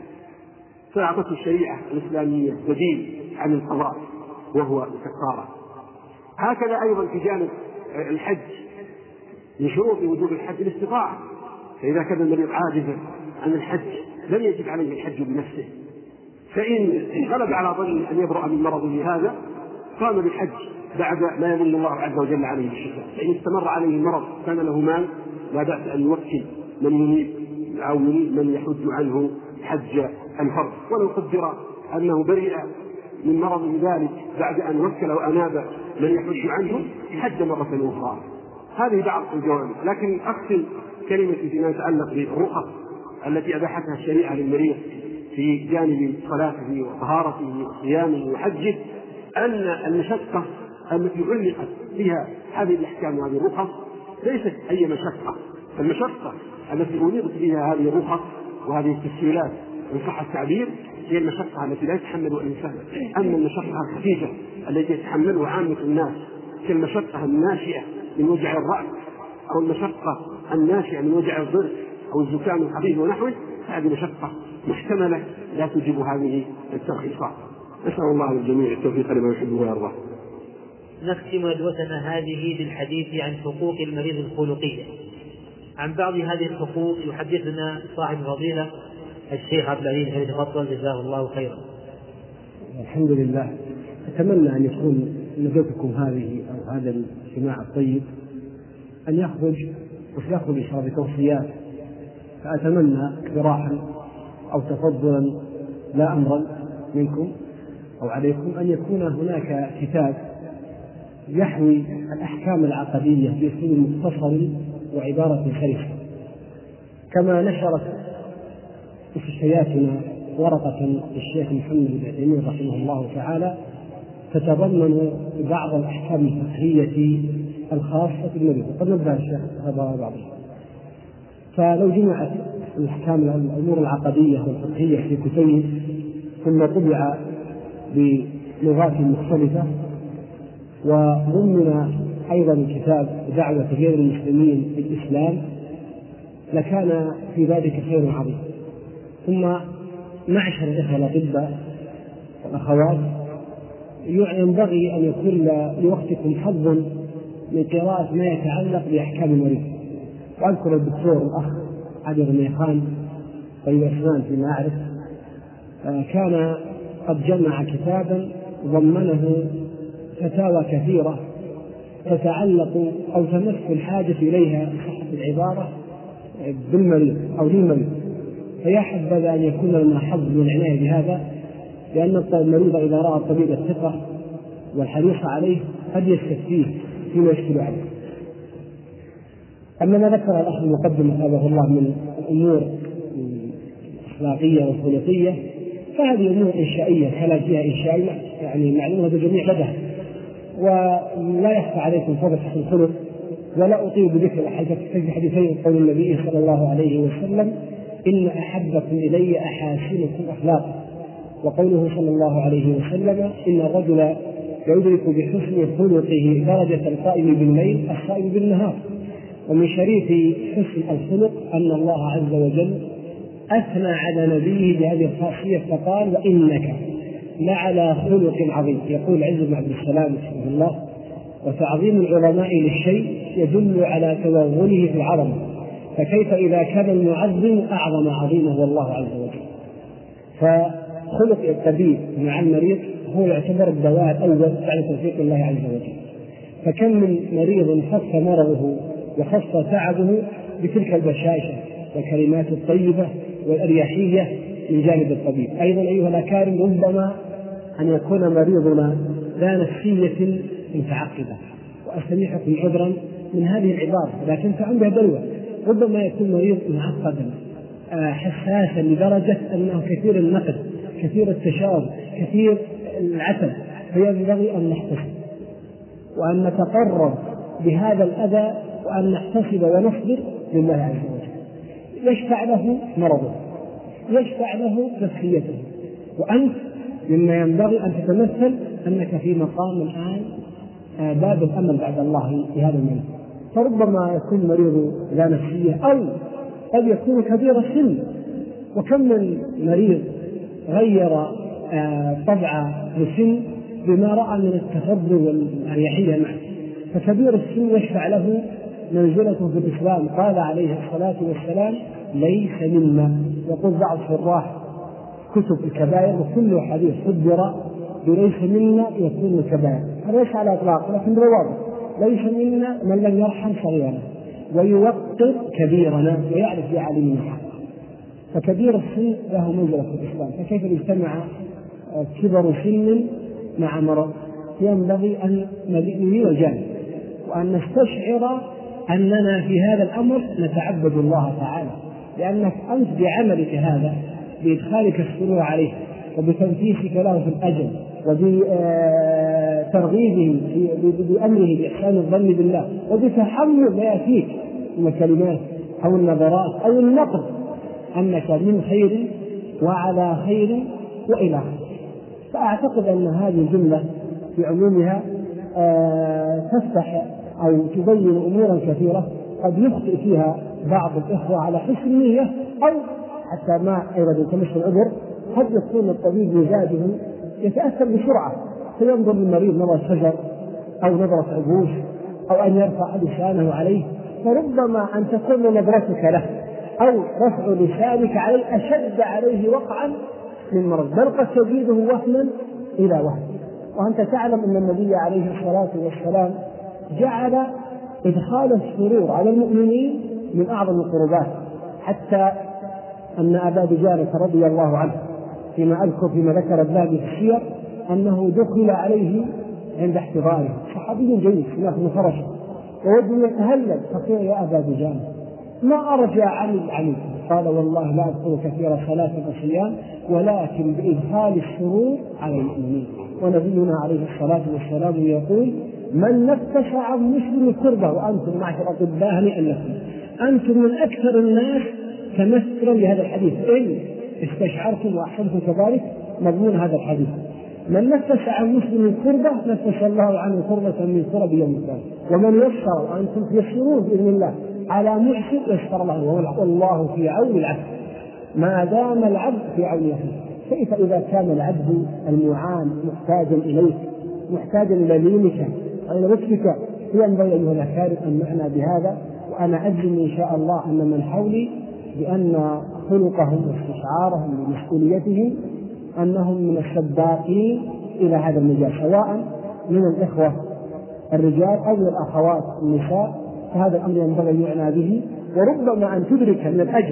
فأعطته الشريعة الإسلامية بديل عن القضاء وهو الكفارة. هكذا أيضا في جانب الحج من شروط وجوب الحج الاستطاعة، فإذا كان المريض عاجزا عن الحج لم يجب عليه الحج بنفسه، فإن غلب على ظنه أن يبرأ من مرضه هذا قام بالحج بعد ما يمن الله عز وجل عليه بالشفاء. فإن استمر عليه المرض كان له مال لا بأس أن يوكل من يريد أو يريد من يحج عنه حج الفرض، ولو قدر أنه برئ من مرضه ذلك بعد أن وكل وأناب من يحج عنه حج مرة أخرى. هذه بعض الجوانب، لكن أختم كلمتي فيما يتعلق بالرخص التي أباحتها الشريعة للمريض في جانب صلاته وطهارته وصيامه وحجه، أن المشقة التي علقت بها هذه الأحكام وهذه الرخص ليست أي مشقة. المشقة التي أليقت بها هذه الرخص وهذه التسهيلات إن صح التعبير هي المشقة التي لا يتحملها الإنسان. أما المشقة الخفيفة التي يتحملها عامة الناس كالمشقة الناشئة من وجع الرأس أو المشقة الناشئة من وجع الضرس أو الزكام الخفيف ونحوه، هذه مشقة محتملة لا تجب هذه الترخيصات. نسأل الله للجميع التوفيق لما يحبه ويرضاه. نختم ندوتنا هذه بالحديث عن حقوق المريض الخلقية. عن بعض هذه الحقوق يحدثنا صاحب الفضيلة الشيخ عبد العزيز فليتفضل جزاه الله خيرا. الحمد لله. أتمنى أن يكون ندوتكم هذه أو هذا الاجتماع الطيب أن يخرج ويخرج إشارة بتوصيات، فأتمنى اقتراحا أو تفضلا لا أمرا منكم أو عليكم أن يكون هناك كتاب يحوي الأحكام العقدية بأسلوب مختصر وعبارة خليفة، كما نشرت مستشفياتنا ورقة للشيخ محمد بن عثيمين رحمه الله تعالى تتضمن بعض الأحكام الفقهية الخاصة بالمريض، وقد نبه الشيخ هذا بعضها. فلو جمعت الأحكام الأمور العقدية والفقهية في كتيب ثم طبع بلغات مختلفة وضمن أيضا كتاب دعوة غير المسلمين بالإسلام لكان في ذلك خير عظيم. ثم معشر الإخوة الأطباء والأخوات ينبغي أن يكون لوقتكم حظ من قراءة ما يتعلق بأحكام المريض. وأذكر الدكتور الأخ علي غميخان طيب أسنان فيما أعرف كان قد جمع كتابا ضمنه فتاوى كثيرة تتعلق أو تمس الحاجة إليها صحة العبارة بالمريض أو للمريض، فيا حبذا أن يكون لنا حظ من العناية بهذا، لأن المريض إذا رأى الطبيب الثقة والحريص عليه قد يستفتيه فيما يشكل عليه. أما ما ذكر الأخ المقدم حفظه الله من الأمور الأخلاقية والخلقية فهذه أمور إنشائية كلام فيها إنشائية يعني معلومة بجميع بدها، ولا يخفى عليكم فضل حسن الخلق. ولا أطيل بذكر في حديثين قول النبي صلى الله عليه وسلم إن أحبكم إلي أحاسنكم أخلاقا، وقوله صلى الله عليه وسلم إن الرجل يدرك بحسن خلقه درجة القائم بالليل الصائم بالنهار. ومن شريف حسن الخلق أن الله عز وجل أثنى على نبيه بهذه الخاصية فقال وإنك لعلى خلق عظيم. يقول عز بن عبد السلام رحمه الله وتعظيم العلماء للشيء يدل على توغله في العظمة، فكيف إذا كان المعظم أعظم عظيمه والله عز وجل. فخلق الطبيب مع المريض هو يعتبر الدواء الأول بعد توفيق الله عز وجل. فكم من مريض خف مرضه وخف تعبه بتلك البشاشة والكلمات الطيبة والأريحية من جانب الطبيب. أيضا أيها الأكارم ربما أن يكون مريضنا ذا نفسية متعقدة، وأستميحكم عذرا من هذه العبارة لكن فعندها بلوى. ربما يكون مريض معقدا حساسا لدرجة أنه كثير النقد كثير التشاؤم كثير العتب، فينبغي أن نحتسب وأن نتقرب بهذا الأذى وأن نحتسب ونصبر لله عز وجل. يشفع له مرضه، يشفع له نفسيته، وأنت مما ينبغي أن تتمثل أنك في مقام الآن باب الأمل بعد الله في هذا المريض. فربما يكون مريض لا نفسية أو قد يكون كبير السن، وكم من مريض غير طبع السن بما رأى من التفضل والأريحية معه. فكبير السن يشفع له منزلته في الإسلام. قال عليه الصلاة والسلام: ليس منا. يقول بعض شراح كتب الكبائر وكل حديث صدر بليس منا يكون الكبائر، هذا ليس على إطلاق لكن بالواضح: ليس منا من لم يرحم صغيرنا ويوقر كبيرنا ويعرف بعلمنا. فكبير السن له منزلة في الإسلام. فكيف يجتمع كبر سن مع مرض؟ ينبغي أن نميل الجانب وأن نستشعر أننا في هذا الأمر نتعبد الله تعالى، لأنك أنت بعملك هذا، بإدخالك السرور عليه وبتنفيسك له في الأجل وبترغيبه بأمره بإحسان الظن بالله وبتحمل ما يأتيك من الكلمات أو النظرات أو النقد، أنك من خير وعلى خير وإلى خير. فأعتقد أن هذه الجملة في عمومها تفتح أو تبين أمورا كثيرة قد يخطئ فيها بعض الإخوة على حسن النية، أو حتى ما أيضا يتمشى العذر. قد يكون الطبيب مزاجه يتأثر بسرعة فينظر للمريض نظرة شجر أو نظرة عبوس أو أن يرفع لسانه عليه، فربما أن تكون نظرتك له أو رفع لسانك عليه أشد عليه وقعا من مرض، بل قد تزيده وهنا إلى وهن. وأنت تعلم أن النبي عليه الصلاة والسلام جعل إدخال السرور على المؤمنين من أعظم القربات، حتى أن أبا دجانة رضي الله عنه فيما أذكر فيما ذكر الذهبي في السير أنه دخل عليه عند احتضاره صحابي جيد هناك من فرشه ووجه يتهلل، فقيل: يا أبا دجانة ما أرجع عن العميد؟ قال: والله لا أذكر كثير صلاة وصيام ولكن بإدخال السرور على المؤمنين. ونبينا عليه الصلاة والسلام يقول: من نفس عن مسلم كربة، وأنتم معشر الأطباء هنيئا لكم، أنتم من أكثر الناس تمثلا لهذا الحديث إن استشعرتم وأحسنتم كذلك مضمون هذا الحديث. من نفس عن مسلم كربة نفس الله عنه كربة من كرب يوم القيامة. ومن يسر وأنتم تيسرون بإذن الله على معسر يسر الله، والله في عون العبد ما دام العبد في عون أخيه. كيف إذا كان العبد المعان محتاجا إليك، محتاجا إلى لينك وإلى لطفك؟ ينبغي أيها الأكارم أن نعنى بهذا. وأنا أجزم إن شاء الله أن من حولي بأن خلقهم واستشعارهم لمسؤوليتهم أنهم من السباقين إلى هذا المجال، سواء من الإخوة الرجال أو من الأخوات النساء. فهذا الأمر ينبغي أن يعنى به، وربما أن تدرك من الأجر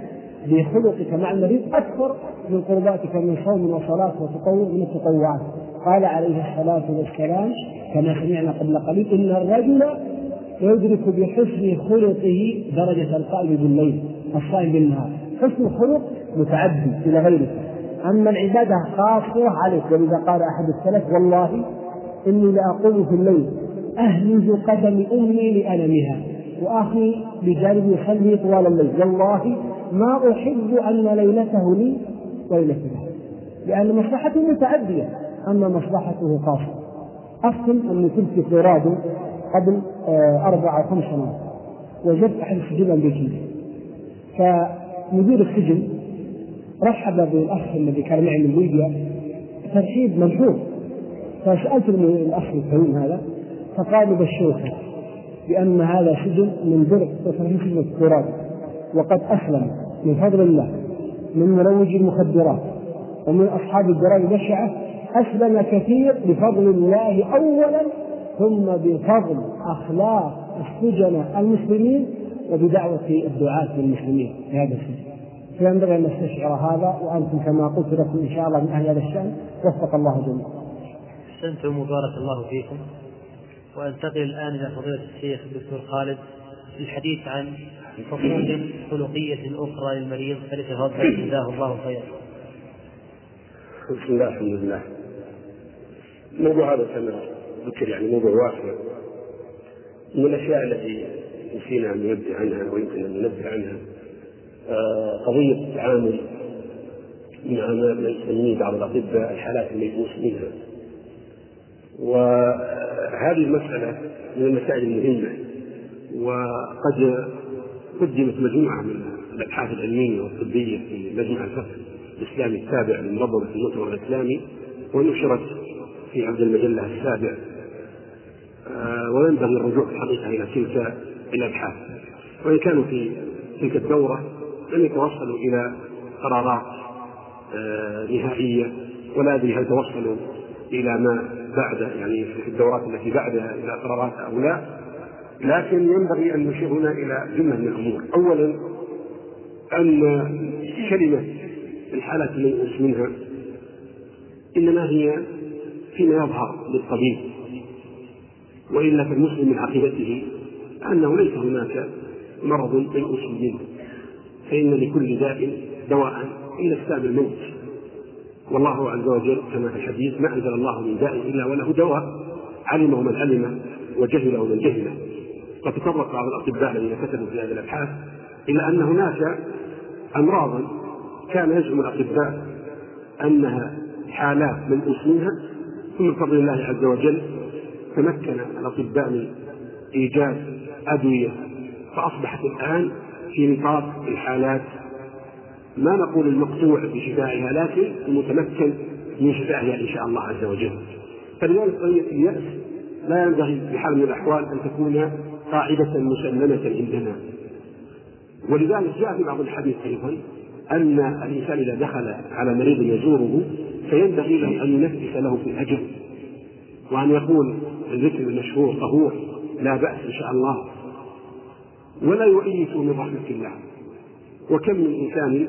بخلقك مع المريض أكثر من قرباتك من صوم وصلاة وتطوع من التطوعات. قال عليه الصلاة والسلام كما سمعنا قبل قليل: إن الرجل يدرك بحسن خلقه درجة القائم بالليل الصائم بالنهار. حسن الخلق متعدي إلى غيره، أما العبادة خاصة عليك. ولذا قال أحد السلف: والله إني لأقوم في الليل أهلج قدم أمي لألمها وأخي بجانبي يصلي طوال الليل، والله ما أحب أن ليلته لي وليلته له، لأن مصلحته متعدية أما مصلحته خاصة. أذكر أني كنت في كولورادو قبل أربع أو خمس سنوات، وجدت أحد السجون الأمريكية، فمدير السجن رحب بالأخ الذي كان معي من ليبيا ترحيب ملحوظ. فسألت الأخ الكريم هذا فقال: بشرك بأن هذا سجن من درع وترحيب سجن الكولورادو، وقد أسلم من فضل الله من مروج المخدرات ومن أصحاب الجرائم البشعة، أسلم كثير بفضل الله أولا، ثم بفضل أخلاق السجناء المسلمين وبدعوة الدعاة للمسلمين في هذا السجن. فينبغي أن نستشعر هذا، وأنتم كما قلت لكم إن شاء الله من أهل هذا الشأن وفق الله جميعا. أحسنتم وبارك الله فيكم. وأنتقل الآن إلى فضيلة الشيخ الدكتور خالد للحديث عن حقوق خلقية أخرى للمريض، فليتفضل جزاه الله خيرا. بسم الله الحمد لله الموضوع هذا كما ذكر يعني موضوع واسع. من الأشياء التي نسينا أن ننبه عنها ويمكن أن ننبه عنها قضية التعامل مع ما يسميه بعض الأطباء الحالات الميؤوس منها. وهذه المسألة من المسائل المهمة، وقد قدمت مجموعة من الأبحاث العلمية والطبية في مجمع الفقه الإسلامي التابع لمنظمة المؤتمر الإسلامي، ونشرت في عقد المجلة السابع، وينبغي الرجوع في الحقيقة إلى تلك الأبحاث. وإن كانوا في تلك الدورة لم يتوصلوا إلى قرارات نهائية، ولا أدري هل توصلوا إلى ما بعد يعني في الدورات التي بعدها إلى قرارات أو لا، لكن ينبغي أن نشير هنا إلى جملة من الأمور. أولا أن كلمة الحالات الميؤوس منها إنما هي فيما يظهر للطبيب، وإلا فالمسلم من عقيدته أنه ليس هناك مرض ميؤوس منه، فإن لكل داء دواء إلا كتاب الموت. والله عز وجل كما في الحديث ما أنزل الله من داء إلا وله دواء، علمه من علم وجهله من جهله. فتطرق بعض الأطباء الذين كتبوا في هذه الأبحاث إلى أن هناك أمراضا كان يزعم الأطباء أنها حالات ميؤوس منها، ثم بفضل الله عز وجل تمكن الأطباء من إيجاد أدوية، فأصبحت الآن في نطاق الحالات ما نقول المقطوع بشفائها، لكن المتمكن من شفائها إن شاء الله عز وجل. فلذلك قضية اليأس لا ينبغي بحال من الأحوال أن تكون قاعدة مسلمة عندنا. ولذلك جاء في بعض الحديث أيضا أن الإنسان إذا دخل على مريض يزوره فينبغي له أن ينفس له في الأجر، وأن يقول الذكر المشهور طهور لا بأس إن شاء الله، ولا يؤيس من رحمة الله. وكم من إنسان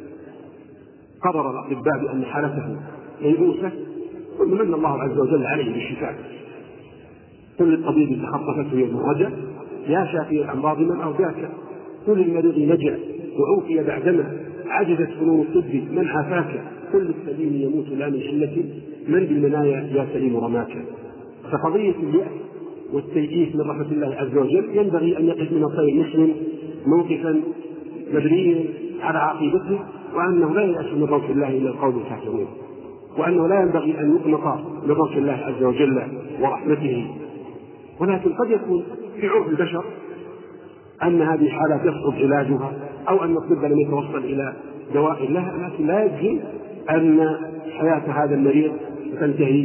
قرر الأطباء بأن حالته ميؤوسة ثم من الله عز وجل عليه بالشفاء. كل الطبيب تخطفته يوم الرجع يا شافي الأمراض من أرجاك، كل المريض نجا وعوفي بعدما عجزت فنون الطب من عافاك، كل السليم يموت لا من حلة من بالمنايا يا سليم رماك. فقضية اليأس والتيئيس من رحمة الله عز وجل ينبغي أن يقف من الطيب المسلم موقفا مبنيا على عقيدته، وأنه لا يأس من روح الله إلا القوم الكافرون، وأنه لا ينبغي أن يقنط من روح الله عز وجل ورحمته. ولكن قد يكون في عرف البشر أن هذه حالات يصعب علاجها، أو أن الطب لم يتوصل إلى دواء لها، لكن لا يجزم أن حياة هذا المريض تنتهي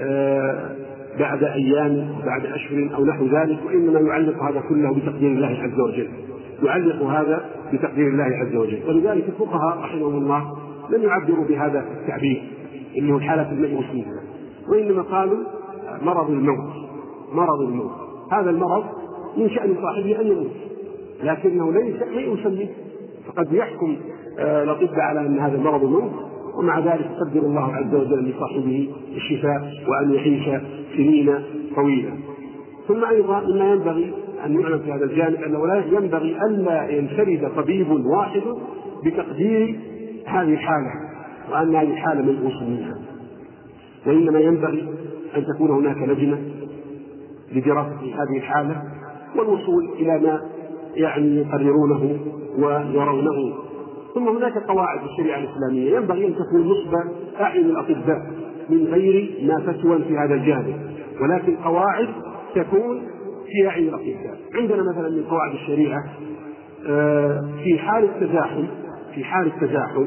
بعد أيام بعد أشهر أو نحو ذلك، وإنما يعلق هذا كله بتقدير الله عز وجل، يعلق هذا بتقدير الله عز وجل. ولذلك الفقهاء رحمهم الله لم يعبروا بهذا التعبير إنه الحالة الميؤوس منها، وإنما قالوا مرض الموت. مرض الموت هذا المرض من شأن صاحبه أن يموت، لكنه ليس ميؤوسا منه، فقد يحكم الأطباء على أن هذا المرض موت، ومع ذلك يقدر الله عز وجل لصاحبه الشفاء وأن يعيش سنين طويلة. ثم أيضا مما ينبغي أن نعلم في هذا الجانب أنه لا ينبغي ألا ينفرد طبيب واحد بتقدير هذه الحالة وأن هذه الحالة ميؤوس منها، وإنما ينبغي أن تكون هناك لجنة لدراسة هذه الحالة والوصول إلى ما يعني يقررونه ويرونه. ثم هناك قواعد الشريعة الإسلامية ينبغي أن تكون نصب أعين الأطباء من غير ما فتوى في هذا الجانب، ولكن قواعد تكون في أعين الأطباء. عندنا مثلا من قواعد الشريعة في حال التزاحم في حال التزاحم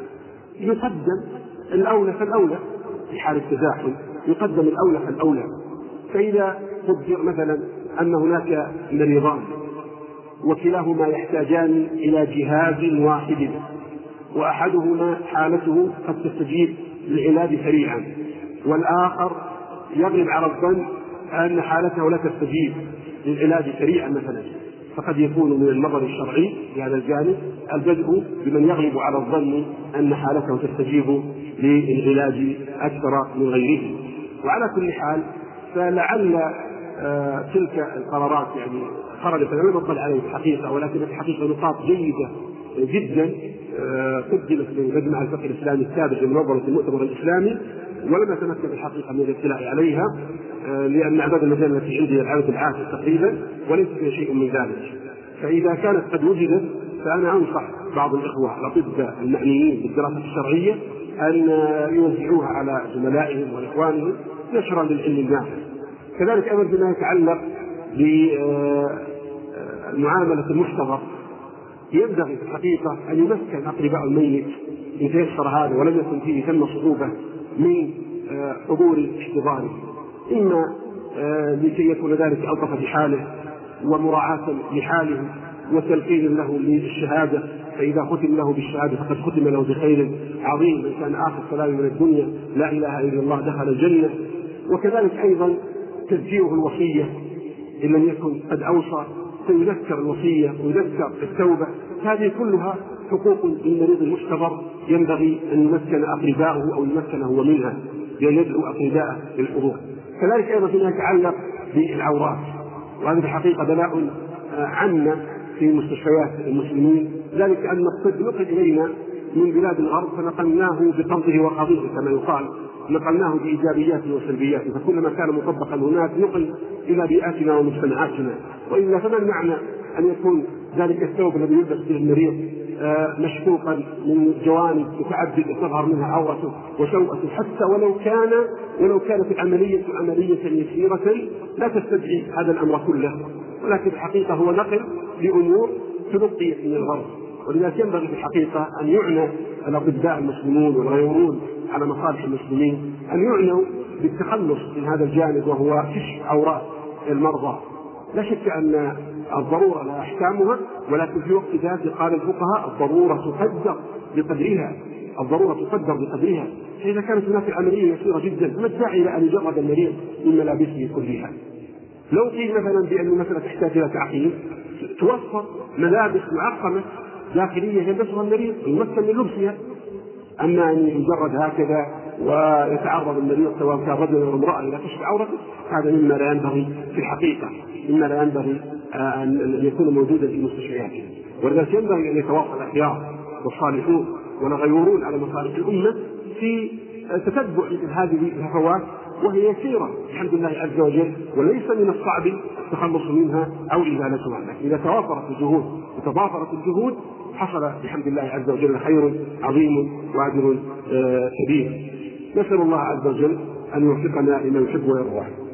يقدم الأولى فالأولى، في حال التزاحم يقدم الأولى فالأولى. فإذا قدر مثلا أن هناك مريضان وكلاهما يحتاجان إلى جهاز واحد، وأحدهما حالته قد تستجيب للعلاج سريعا، والآخر يغلب على الظن أن حالته لا تستجيب للعلاج سريعا مثلا، فقد يكون من النظر الشرعي في هذا الجانب البدء بمن يغلب على الظن أن حالته تستجيب للعلاج أكثر من غيره. وعلى كل حال فلعل آه تلك القرارات يعني خرجت، لم نطلع عليه الحقيقة، ولكن الحقيقة نقاط جيدة جدا قدمت لمجمع الفقه الاسلامي السابق لمنظمه المؤتمر الاسلامي، ولم يتمكن الحقيقه من الاطلاع عليها لان اعداد المجال التي عندي العدد العاشر تقريبا وليس فيها شيء من ذلك. فاذا كانت قد وجدت فانا انصح بعض الاخوه الاطباء المعنيين بالدراسه الشرعيه ان يوزعوها على زملائهم واخوانهم نشرا للعلم النافع. كذلك ايضا فيما يتعلق بالمعامله المحتضر، ينبغي في الحقيقه ان يمكن اقرباء الميت ان تيسر هذا ولم يكن فيه ثم صعوبه من حضور احتضاره، اما لكي يكون ذلك الطف بحاله ومراعاه لحاله وتلقين له للشهاده، فاذا ختم له بالشهاده فقد ختم له بخير عظيم، من كان اخر كلامه من الدنيا لا اله الا الله دخل الجنه. وكذلك ايضا تذكيره الوصيه ان لم يكن قد اوصى فيذكر الوصيه ويذكر التوبه. هذه كلها حقوق للمريض المحتضر ينبغي ان يمكن اقرباؤه او يمكن هو منها بان يدعو اقرباءه للحضور. كذلك ايضا فيما يتعلق بالعورات، وهذه الحقيقه بلاء عنا في مستشفيات المسلمين، ذلك ان الطب نقل الينا من بلاد الغرب فنقلناه بقبضه وقضيه كما يقال، نقلناه بايجابياته وسلبياته، فكلما كان مطبقا هناك نقل الى بيئاتنا ومجتمعاتنا. والا فما المعنى ان يكون ذلك الثوب الذي يلبس به المريض مشقوقا من جوانب متعدده تظهر منها عورته وسوءته، حتى ولو كان ولو كانت العمليه عمليه يسيره لا تستدعي هذا الامر كله، ولكن الحقيقه هو نقل لامور تلقيت من الغرب. ولذلك ينبغي في الحقيقه ان يعنى الاطباء المسلمون والغيورون على مصالح المسلمين ان يعنوا بالتخلص من هذا الجانب وهو كشف عورات المرضى. لا شك ان الضروره لها احكامها، ولكن في وقت ذاته قال الفقهاء الضروره تقدر بقدرها، الضروره تقدر بقدرها. فاذا كانت هناك عمليه يسيره جدا فما الداعي الى ان يجرد المريض من ملابسه كلها؟ لو قيل مثلا بان المساله تحتاج الى تعقيم توفر ملابس معقمه داخليه يلبسها المريض ويمكن من لبسها. اما ان يجرد هكذا ويتعرض المريض سواء كان رجل او امراه الى كشف عورته، هذا مما لا ينبغي في الحقيقه، مما لا ينبغي ان يكون موجودا في مستشفياتنا. ولذلك ينبغي ان يتواصل الاخيار والصالحون والغيورون على مصالح الامه في تتبع مثل هذه الهفوات، وهي يسيره الحمد لله عز وجل، وليس من الصعب التخلص منها او ازالتها. اذا توافرت الجهود وتضافرت الجهود حصل بحمد الله عز وجل خير عظيم واجر كبير. نسال الله عز وجل ان يوفقنا لما يحب ويرضى.